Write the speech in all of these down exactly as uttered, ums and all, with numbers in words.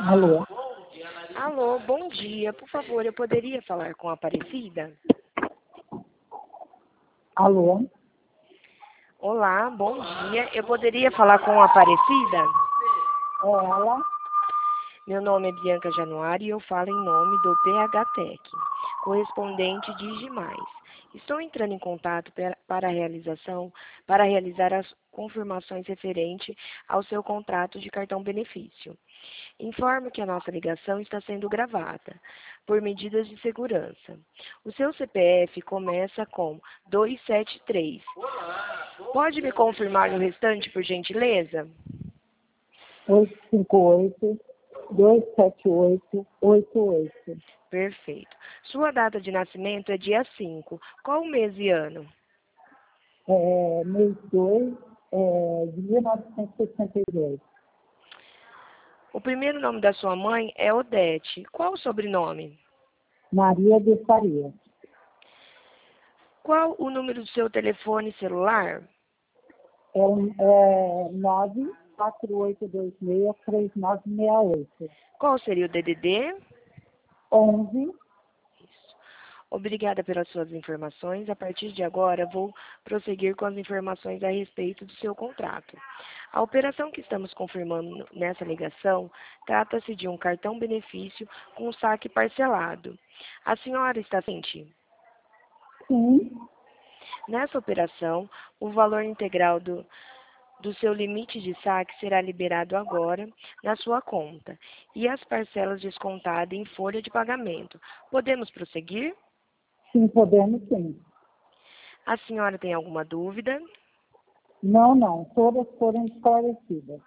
Alô? Alô, bom dia. Por favor, eu poderia falar com a Aparecida? Alô? Olá, bom dia. Eu poderia falar com a Aparecida? É ela? Meu nome é Bianca Januário e eu falo em nome do P H Tech, correspondente Digimais. Estou entrando em contato per- para a realização, para realizar as confirmações referente ao seu contrato de cartão benefício. Informo que a nossa ligação está sendo gravada por medidas de segurança. O seu C P F começa com dois sete três. Pode me confirmar o restante, por gentileza? oito cinco oito, dois sete oito, oito oito. Perfeito. Sua data de nascimento é dia cinco. Qual o mês e ano? É, mês dois, é, de mil novecentos e sessenta e dois. O primeiro nome da sua mãe é Odete. Qual o sobrenome? Maria de Faria. Qual o número do seu telefone celular? É, um- é nove quatro oito dois seis, três nove seis oito. Qual seria o D D D? onze. Isso. Obrigada pelas suas informações. A partir de agora, vou prosseguir com as informações a respeito do seu contrato. A operação que estamos confirmando nessa ligação trata-se de um cartão benefício com saque parcelado. A senhora está ciente? Sim. Nessa operação, o valor integral do, do seu limite de saque será liberado agora na sua conta e as parcelas descontadas em folha de pagamento. Podemos prosseguir? Sim, podemos sim. A senhora tem alguma dúvida? Não, não. Todas foram esclarecidas.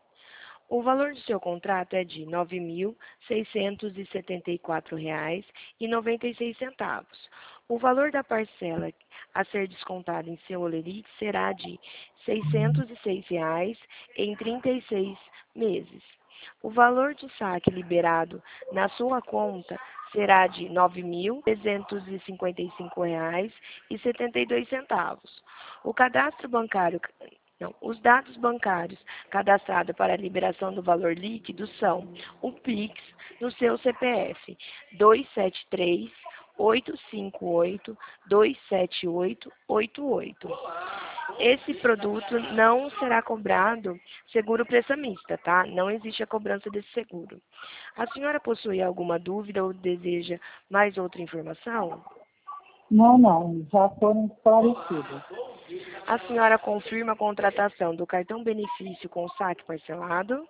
O valor do seu contrato é de nove mil seiscentos e setenta e quatro reais e noventa e seis centavos. O valor da parcela a ser descontada em seu holerite será de seiscentos e seis reais em trinta e seis meses. O valor de saque liberado na sua conta será de nove mil trezentos e cinquenta e cinco reais e setenta e dois centavos. O cadastro bancário Não, os dados bancários cadastrados para a liberação do valor líquido são o Pix no seu C P F dois sete três, oito cinco oito, dois sete oito, oito oito. Esse produto não será cobrado seguro prestamista, tá? Não existe a cobrança desse seguro. A senhora possui alguma dúvida ou deseja mais outra informação? Não, não. Já foram esclarecidas. A senhora confirma a contratação do cartão benefício com saque parcelado?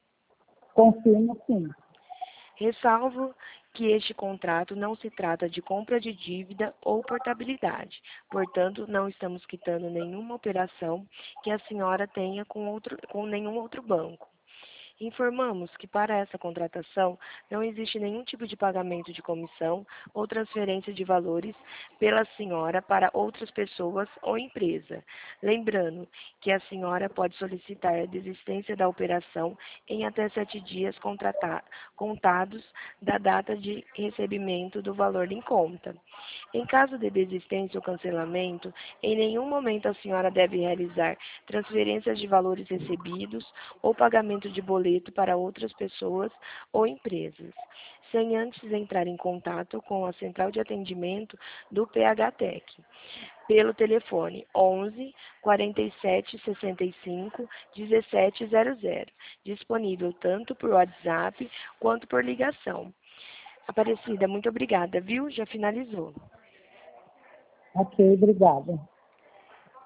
Confirmo sim. Ressalvo que este contrato não se trata de compra de dívida ou portabilidade. Portanto, não estamos quitando nenhuma operação que a senhora tenha com, outro, com nenhum outro banco. Informamos que para essa contratação não existe nenhum tipo de pagamento de comissão ou transferência de valores pela senhora para outras pessoas ou empresa. Lembrando que a senhora pode solicitar a desistência da operação em até sete dias contratar, contados da data de recebimento do valor em conta. Em caso de desistência ou cancelamento, em nenhum momento a senhora deve realizar transferências de valores recebidos ou pagamento de boleto para outras pessoas ou empresas, sem antes entrar em contato com a central de atendimento do P H Tech, pelo telefone onze, quarenta e sete, sessenta e cinco, dezessete zero zero, disponível tanto por WhatsApp quanto por ligação. Aparecida, muito obrigada, viu? Já finalizou. Ok, obrigada.